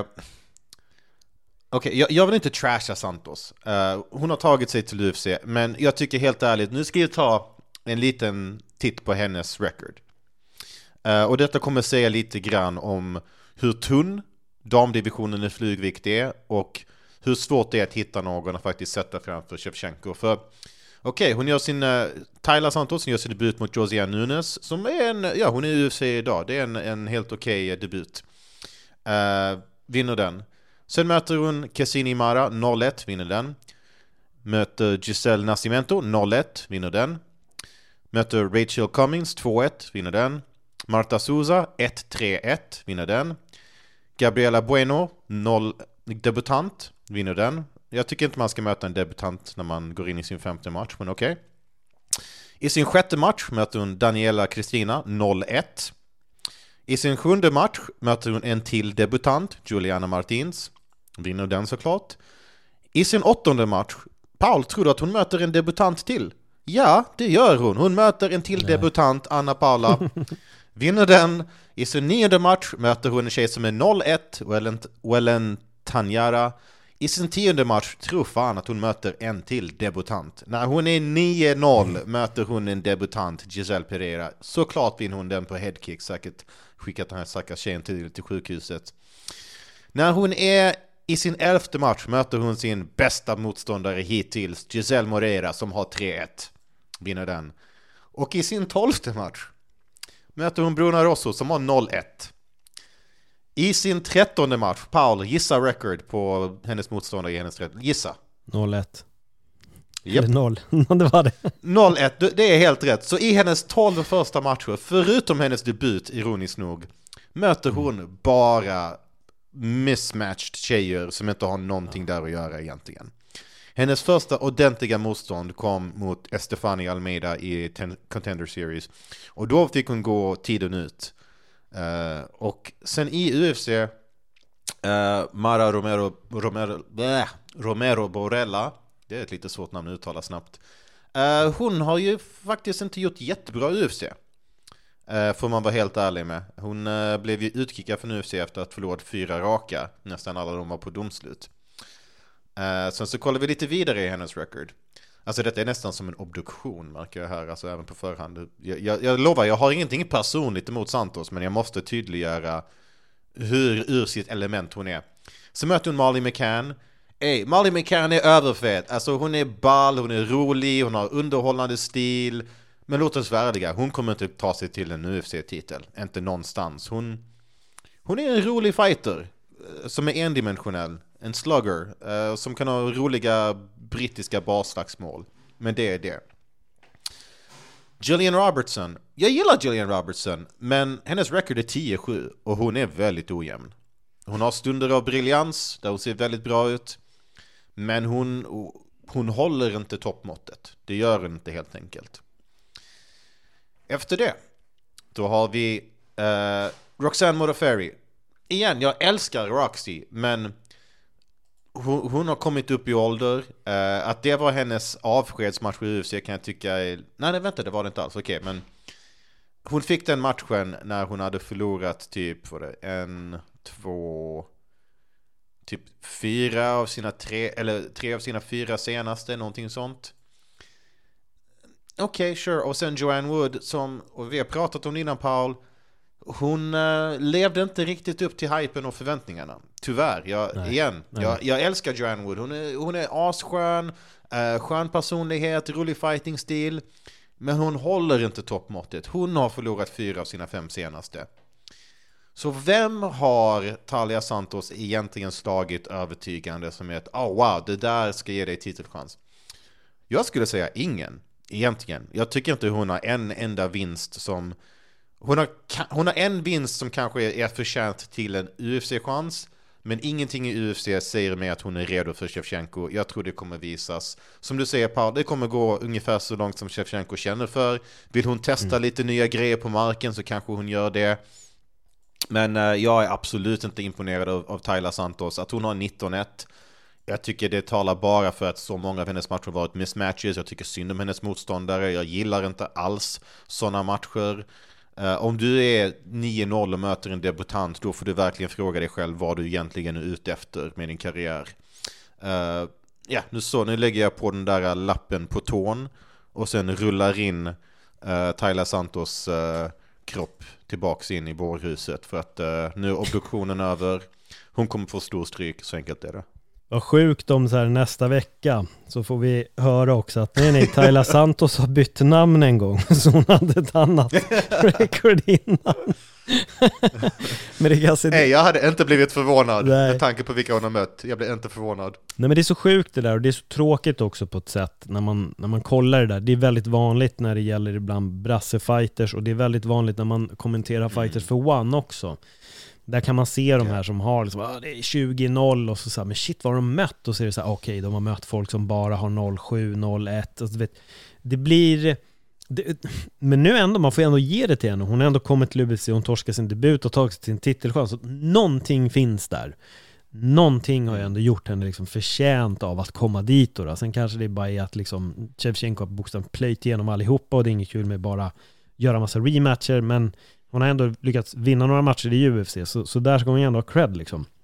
okej, jag vill inte trasha Santos. Hon har tagit sig till UFC, men jag tycker helt ärligt, nu ska jag ta en liten titt på hennes record. Och detta kommer säga lite grann om hur tunn damdivisionen i flygvikt är och hur svårt det är att hitta någon att faktiskt sätta framför Shevchenko. För hon gör sin Taila Santos, hon gör sin debut mot Josiane Nunes, som är hon är i UFC idag. Det är en helt okej debut. Vinner den. Sen möter hon Cassini Mara 0-1, vinner den. Möter Giselle Nascimento 0-1, vinner den. Möter Rachel Cummings 2-1, vinner den. Marta Souza 1-3-1, vinner den. Gabriela Bueno debutant, vinner den. Jag tycker inte man ska möta en debutant när man går in i sin 5:e match, men okej. I sin 6:e match möter hon Daniela Cristina 0-1. I sin 7:e match möter hon en till debutant, Juliana Martins. Vinner den såklart. I sin 8:e match, Paul, tror du att hon möter en debutant till? Ja, det gör hon. Hon möter en till debutant, Anna Paula. Vinner den. I sin 9:e match möter hon en tjej som är 0-1, Wellen Tanyara. I sin 10:e match tror fan att hon möter en till debutant. När hon är 9-0 möter hon en debutant, Giselle Pereira. Såklart vinner hon den på headkick, säkert skickat den här stackars tjejen till sjukhuset. När hon är i sin 11:e match möter hon sin bästa motståndare hittills, Giselle Moreira, som har 3-1. Vinner den. Och i sin 12:e match möter hon Bruna Rosso som har 0-1. I sin 13:e match, Paul, gissa record på hennes motståndare i hennes 13. Gissa. 0-1. Yep. Eller 0. Det var det. 0-1, det är helt rätt. Så i hennes 12 första matcher, förutom hennes debut, ironiskt nog, möter hon bara mismatched tjejer som inte har någonting där att göra egentligen. Hennes första ordentliga motstånd kom mot Estefania Almeida i Contender Series. Och då fick hon gå tiden ut. Och sen i UFC Mara Romero Borella, det är ett lite svårt namn att uttala snabbt. Hon har ju faktiskt inte gjort jättebra i UFC. Får man vara helt ärlig med. Hon blev ju utkickad från UFC efter att förlorat 4 raka. Nästan alla de var på domslut. Sen så kollar vi lite vidare i hennes record. Alltså detta är nästan som en obduktion, märker jag här, alltså även på förhand. Jag lovar, jag har ingenting personligt emot Santos, men jag måste tydliggöra hur ur sitt element hon är. Så möter hon Molly McCann. Molly McCann är överfett. Alltså hon är ball, hon är rolig, hon har underhållande stil. Men låt oss vara ärliga, hon kommer inte ta sig till en UFC-titel. Inte någonstans. Hon är en rolig fighter som är endimensionell. En slugger som kan ha roliga brittiska basslagsmål. Men det är det. Gillian Robertson. Jag gillar Gillian Robertson, men hennes record är 10-7 och hon är väldigt ojämn. Hon har stunder av briljans där hon ser väldigt bra ut. Men hon håller inte toppmåttet. Det gör hon inte helt enkelt. Efter det, då har vi Roxanne Modafferi. Igen, jag älskar Roxy, men hon har kommit upp i ålder. Att det var hennes avskedsmatch i UFC kan jag tycka är... Nej, vänta, det var det inte alls. Okej, men hon fick den matchen när hon hade förlorat typ 4 av sina 3 eller 3 av sina 4 senaste, någonting sånt. Okej, sure. Och sen Joanne Wood, och vi har pratat om innan, Paul, hon levde inte riktigt upp till hypen och förväntningarna. Tyvärr, jag älskar Joanne Wood. Hon är asskön, skön personlighet, rolig fighting-stil. Men hon håller inte toppmåttet. Hon har förlorat 4 av sina 5 senaste. Så vem har Taila Santos egentligen slagit övertygande som är wow, det där ska ge dig titelchans? Jag skulle säga ingen, egentligen. Jag tycker inte hon har en enda vinst som... Hon har en vinst som kanske är förtjänt till en UFC-chans, men ingenting i UFC säger mig att hon är redo för Shevchenko. Jag tror det kommer visas. Som du säger, Paul, det kommer gå ungefär så långt som Shevchenko känner för. Vill hon testa lite nya grejer på marken så kanske hon gör det. Men jag är absolut inte imponerad av Taila Santos. Att hon har 19-1. Jag tycker det talar bara för att så många av hennes matcher har varit mismatches. Jag tycker synd om hennes motståndare. Jag gillar inte alls sådana matcher. Om du är 9-0 och möter en debutant, då får du verkligen fråga dig själv vad du egentligen är ute efter med din karriär. Nu lägger jag på den där lappen på tån och sen rullar in Taila Santos kropp tillbaks in i bårhuset, för att nu är obduktionen över. Hon kommer få stor stryk, så enkelt är det. Vad sjukt om så här nästa vecka så får vi höra också att nej, Taila Santos har bytt namn en gång, så hon hade ett annat record innan. Men det kanske... jag hade inte blivit förvånad med tanke på vilka hon har mött. Jag blir inte förvånad. Nej, men det är så sjukt det där, och det är så tråkigt också på ett sätt när man kollar det där. Det är väldigt vanligt när det gäller ibland brassefighters, och det är väldigt vanligt när man kommenterar fighters för One också. Där kan man se de här som har liksom, det är 20-0 och så här, men shit vad har de mött? Och så är det så här, okej, de har mött folk som bara har 0-7, 0-1. Alltså, vet, det blir... men nu ändå, man får ändå ge det till henne. Hon har ändå kommit till UFC, hon torskar sin debut och tagit sin titelchans. Så någonting finns där. Någonting har ju ändå gjort henne liksom förtjänt av att komma dit. Då. Sen kanske det är bara att liksom, Shevchenko har bokstavligt plöjt igenom allihopa, och det är inget kul med bara göra massa rematcher, men hon har ändå lyckats vinna några matcher i UFC, så där ska hon ju ändå ha cred liksom.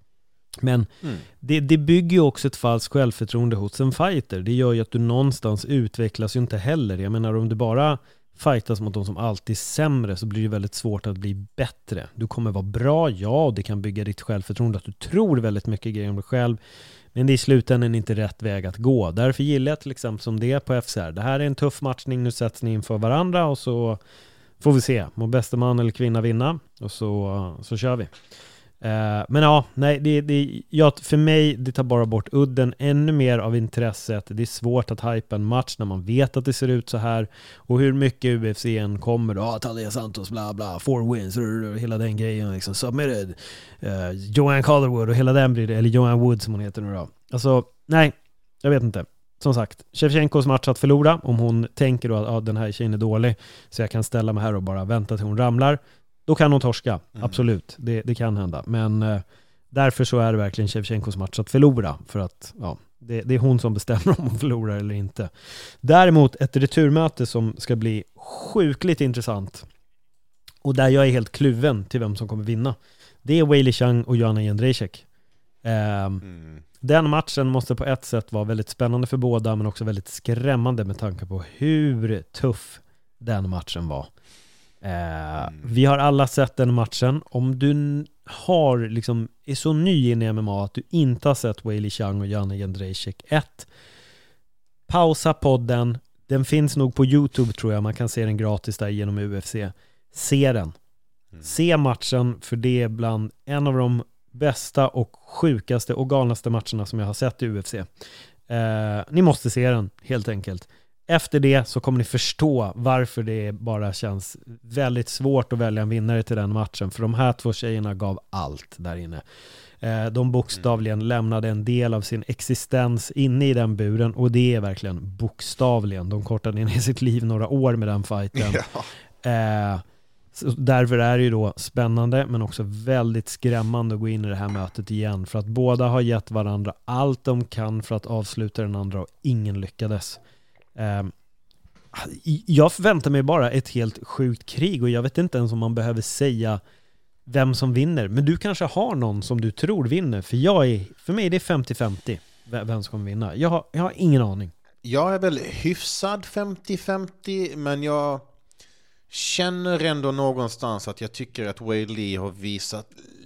Men det bygger ju också ett falskt självförtroende hos en fighter. Det gör ju att du någonstans utvecklas ju inte heller. Jag menar, om du bara fightas mot de som alltid är sämre så blir det väldigt svårt att bli bättre. Du kommer vara bra, ja, och det kan bygga ditt självförtroende att du tror väldigt mycket grejer om dig själv. Men det är i slutändan inte rätt väg att gå. Därför gillar jag till exempel som det är på FCR. Det här är en tuff matchning, nu sätts ni inför varandra och så får vi se. Må bästa man eller kvinna vinna och så kör vi. Men ja, nej, för mig det tar bara bort udden, ännu mer av intresset. Det är svårt att hypa en match när man vet att det ser ut så här, och hur mycket UFC:n kommer då, Talia Santos bla bla, 4 wins och hela den grejen liksom, submitted Joanne Calderwood och hela den blir det, eller Joanne Wood som hon heter nu då. Alltså, nej, jag vet inte. Som sagt, Shevchenkos match att förlora, om hon tänker då att den här tjejen är dålig så jag kan ställa mig här och bara vänta till hon ramlar, då kan hon torska, absolut, det kan hända, men därför så är det verkligen Shevchenkos match att förlora, för att det är hon som bestämmer om hon förlorar eller inte. Däremot ett returmöte som ska bli sjukligt intressant, och där jag är helt kluven till vem som kommer vinna, det är Weili Zhang och Joanna Jędrzejczyk. Den matchen måste på ett sätt vara väldigt spännande för båda, men också väldigt skrämmande med tanke på hur tuff den matchen var. Vi har alla sett den matchen. Om du är så ny i MMA att du inte har sett Weili Zhang och Joanna Jędrzejczyk, pausa podden. Den finns nog på YouTube, tror jag. Man kan se den gratis där genom UFC. Se den. Se matchen, för det är bland en av de bästa och sjukaste och galnaste matcherna som jag har sett i UFC. Ni måste se den, helt enkelt. Efter det så kommer ni förstå varför det bara känns väldigt svårt att välja en vinnare till den matchen. För de här två tjejerna gav allt där inne. De bokstavligen lämnade en del av sin existens inne i den buren. Och det är verkligen bokstavligen. De kortade ner sitt liv några år med den fighten. Så därför är det ju då spännande, men också väldigt skrämmande att gå in i det här mötet igen. För att båda har gett varandra allt de kan för att avsluta den andra, och ingen lyckades. Jag förväntar mig bara ett helt sjukt krig, och jag vet inte ens om man behöver säga vem som vinner. Men du kanske har någon som du tror vinner, för mig är det 50-50 vem som kommer vinna. Jag har ingen aning. Jag är väl hyfsad 50-50, men jag känner ändå någonstans att jag tycker att Weili har visat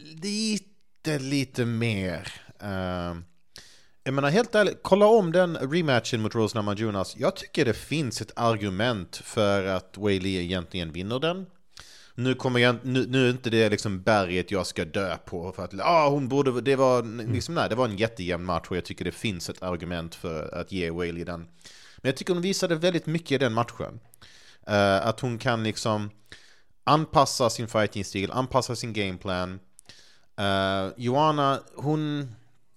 lite mer. Jag menar, helt ärligt, kolla om den rematchen mot Rose Namajunas. Jag tycker det finns ett argument för att Weili egentligen vinner den. Nu är inte det liksom berget jag ska dö på för att det var en jättejämn match, och jag tycker det finns ett argument för att ge Weili den. Men jag tycker hon visade väldigt mycket i den matchen. Att hon kan liksom anpassa sin fighting-stil, anpassa sin gameplan. Joanna, hon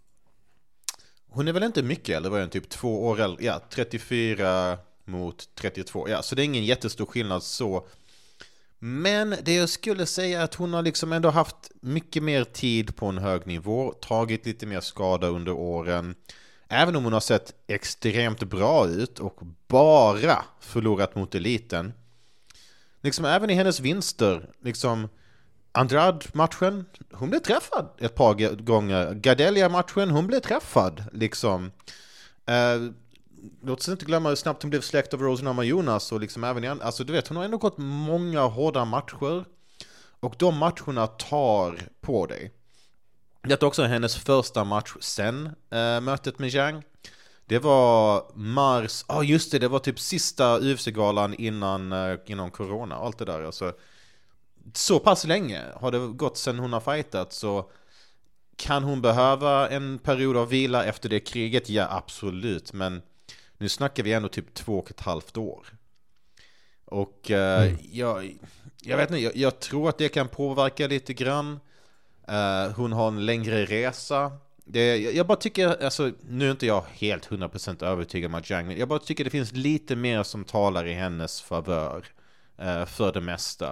är väl inte mycket, eller var det typ 2 år äldre? Ja, 34 mot 32. Ja, så det är ingen jättestor skillnad så. Men det jag skulle säga är att hon har liksom ändå haft mycket mer tid på en hög nivå, tagit lite mer skada under åren. Även om hon har sett extremt bra ut och bara förlorat mot eliten. Liksom även i hennes vinster, liksom Andrade-matchen, hon blev träffad ett par gånger. Gadelia-matchen, hon blev träffad. Liksom. Låt oss inte glömma hur snabbt hon blev släkt av Rose Namajunas. Och liksom även alltså, du vet, hon har ändå gått många hårda matcher. Och de matcherna tar på dig. Det är också hennes första match sen mötet med Zhang. Det var mars, just det var typ sista UFC-galan innan corona och allt det där. Alltså, så pass länge har det gått sen hon har fightat, så kan hon behöva en period av vila efter det kriget? Ja, absolut. Men nu snackar vi ändå typ 2,5 år. Och jag vet inte, jag tror att det kan påverka lite grann. Hon har en längre resa. Jag bara tycker, alltså, nu är inte jag helt 100% övertygad om Zhang, men jag bara tycker det finns lite mer som talar i hennes favör för det mesta.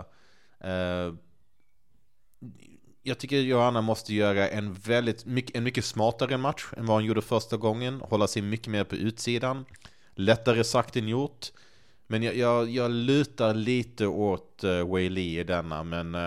Jag tycker Joanna måste göra en mycket smartare match än vad hon gjorde första gången. Hålla sig mycket mer på utsidan. Lättare sagt än gjort. Men jag lutar lite åt Weili i denna. Men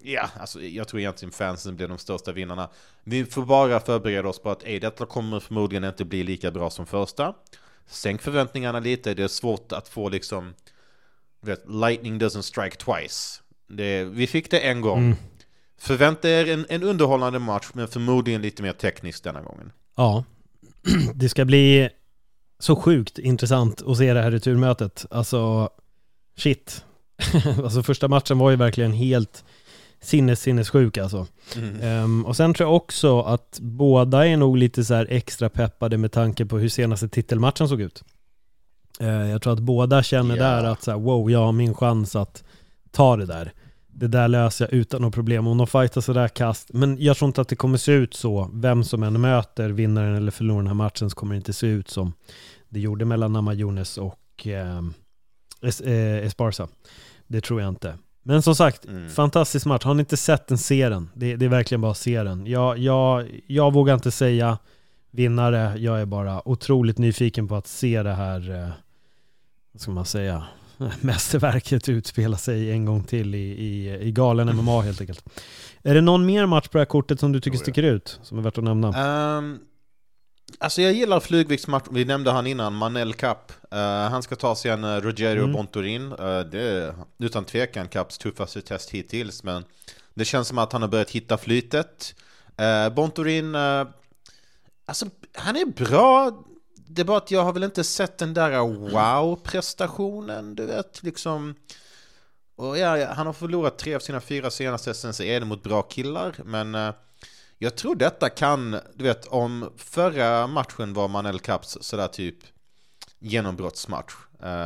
Ja, alltså jag tror egentligen fansen blir de största vinnarna. Vi får bara förbereda oss på att detta kommer förmodligen inte bli lika bra som första. Sänk förväntningarna lite. Det är svårt att få liksom, lightning doesn't strike twice. Vi fick det en gång. Förvänta er en underhållande match, men förmodligen lite mer tekniskt denna gången. Ja, det ska bli så sjukt intressant att se det här returmötet. Alltså, shit. Alltså första matchen var ju verkligen helt sinnessjuk alltså. Och sen tror jag också att båda är nog lite så här extra peppade med tanke på hur senaste titelmatchen såg ut. Jag tror att båda känner där att så här, wow, jag har min chans att ta det där. Det där löser jag utan något problem. Om de fightar så där kast. Men jag tror inte att det kommer se ut så. Vem som än möter vinnaren eller förlorar den här matchen, så kommer det inte se ut som det gjorde mellan Namajunas och Esparza. Det tror jag inte. Men som sagt, fantastisk match. Har ni inte sett den, se den. Det är verkligen bara att se den. Jag vågar inte säga vinnare. Jag är bara otroligt nyfiken på att se det här, vad ska man säga, mästerverket utspela sig en gång till i galen MMA helt enkelt. Är det någon mer match på det här kortet som du tycker sticker ut, som är värt att nämna? Alltså jag gillar flygviktsmatch. Vi nämnde han innan, Manel Cup. Han ska ta sig en Rogerio Bontorin. Det är utan tvekan Cups tuffaste test hittills, men det känns som att han har börjat hitta flytet. Bontorin, alltså han är bra. Det är bara att jag har väl inte sett den där wow-prestationen, du vet, liksom. Och han har förlorat 3 av sina 4 senaste, sen så är det mot bra killar, men jag tror detta kan, du vet, om förra matchen var Manel Cups sådär typ genombrottsmatch,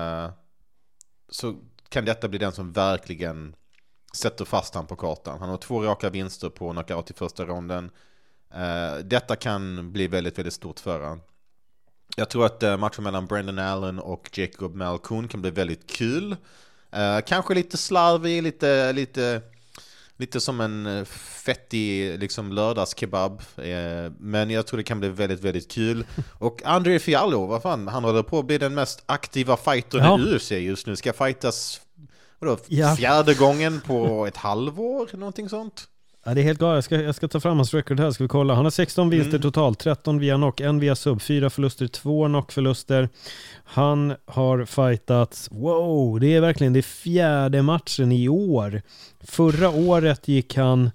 så kan detta bli den som verkligen sätter fast han på kartan. Han har 2 raka vinster på knockout i första ronden. Detta kan bli väldigt, väldigt stort för han. Jag tror att matchen mellan Brendan Allen och Jacob Malkoun kan bli väldigt kul. Kanske lite slarvig, lite som en fettig liksom lördagskebab. Men jag tror det kan bli väldigt, väldigt kul. Och André Fiallo, vad fan, han håller på att bli den mest aktiva fightern i UFC just nu. Ska fightas fjärde gången på ett halvår, någonting sånt. Ja, det är helt galet. Jag ska ta fram hans record här, ska vi kolla. Han har 16 vinster totalt, 13 via knock, 1 via sub, 4 förluster, 2 knockförluster. Han har fightats, wow, det är verkligen det 4:e matchen i år. Förra året gick han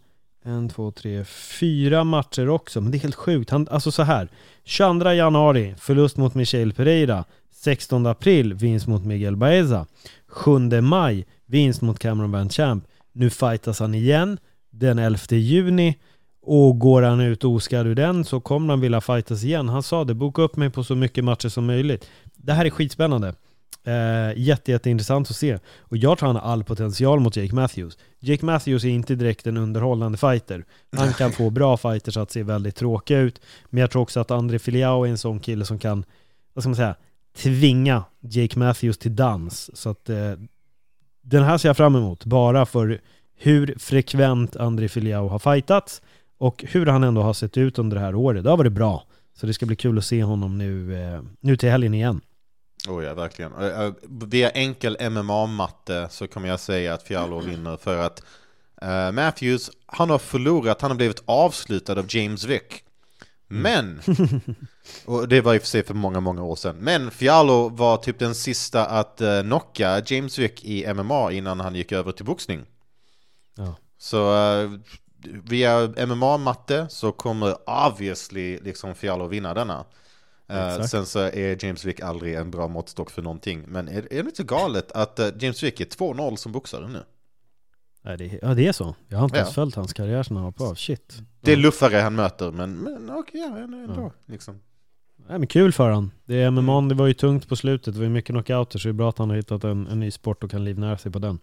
4 matcher också, men det är helt sjukt. Alltså så här, 22 januari, förlust mot Michel Pereira. 16 april, vinst mot Miguel Baeza. 7 maj, vinst mot Cameron Van Champ. Nu fightas han igen den 11 juni, och går han ut oskadd ur den så kommer han vilja fightas igen. Han sa det, boka upp mig på så mycket matcher som möjligt. Det här är skitspännande. Jätteintressant att se. Och jag tror han har all potential mot Jake Matthews. Jake Matthews är inte direkt en underhållande fighter. Han kan få bra fighters att se väldigt tråkiga ut. Men jag tror också att André Filiao är en sån kille som kan, vad ska man säga, tvinga Jake Matthews till dans. Så att den här ser jag fram emot. Bara för hur frekvent André Filiao har fightats och hur han ändå har sett ut under det här året. Det har varit bra. Så det ska bli kul att se honom nu till helgen igen. Ja, verkligen. Via enkel MMA-matte så kommer jag säga att Fiallo vinner, för att Matthews, han har förlorat, han har blivit avslutad av James Vick. Men, och det var i och för sig för många år sedan, men Fiallo var typ den sista att knocka James Vick i MMA innan han gick över till boxning. Ja. Så via MMA-matte så kommer obviously liksom Fiallo vinna denna. Sen så är James Vick aldrig en bra måttstock för någonting. Men är det inte galet att James Vick är 2-0 som boxare nu? Nej, det är så. Jag har inte ens följt hans karriär som han var på. Shit. Det är luffare han möter, men okej, ändå liksom. Nej, men kul för han. Det är MMA, det var ju tungt på slutet. Det var ju mycket knockouter, så det är bra att han har hittat en ny sport och kan livnära sig på den.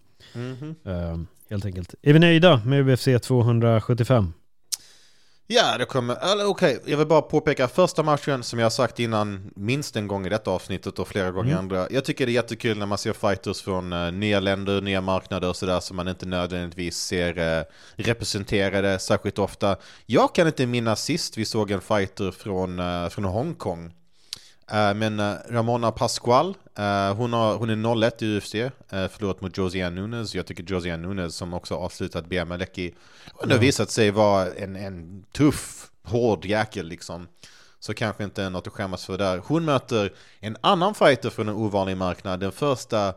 Helt enkelt. Är vi nöjda med UFC 275? Ja, det kommer. Okej, jag vill bara påpeka första matchen, som jag har sagt innan minst en gång i detta avsnittet och flera gånger i andra. Jag tycker det är jättekul när man ser fighters från nya länder, nya marknader och sådär, som man inte nödvändigtvis ser representerade särskilt ofta. Jag kan inte minnas sist vi såg en fighter från Hongkong. Men Ramona Pascual, hon är 0-1 i UFC, förlorat mot Josiane Nunes. Jag tycker Josiane Nunes, som också avslutat BMLeki, har visat sig vara en tuff, hård jäkel liksom. Så kanske inte något att skämmas för där. Hon möter en annan fighter från en ovanlig marknad. Den första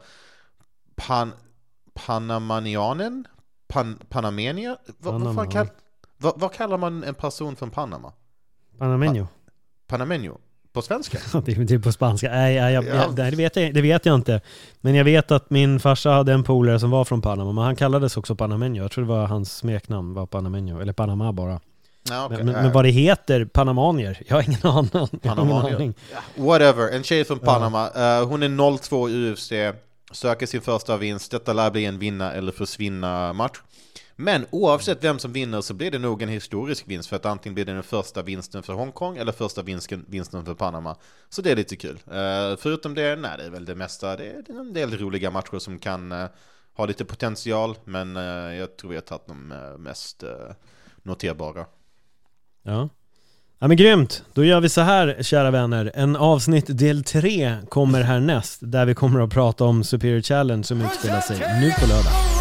panamanianen? Panamenia? Vad kallar man en person från Panama? Panameño. På svenska? Det är på spanska. Det vet jag inte. Men jag vet att min farsa hade en polare som var från Panama, men han kallades också Panameño. Jag tror det var hans smeknamn var Panameño, eller Panama bara. Ja, okay. Men vad det heter, panamanier, jag har ingen aning. Whatever, en tjej från Panama. Hon är 0-2 i UFC, söker sin första vinst. Detta lär bli en vinna eller försvinna match. Men oavsett vem som vinner så blir det nog en historisk vinst, för att antingen blir det den första vinsten för Hongkong eller första vinsten för Panama. Så det är lite kul. Förutom det, det är väl det mesta. Det är en del roliga matcher som kan ha lite potential, men jag tror vi har tagit de mest noterbara. Ja, men grymt. Då gör vi så här, kära vänner. En avsnitt del 3 kommer härnäst, där vi kommer att prata om Superior Challenge som utspelar sig nu på lördag.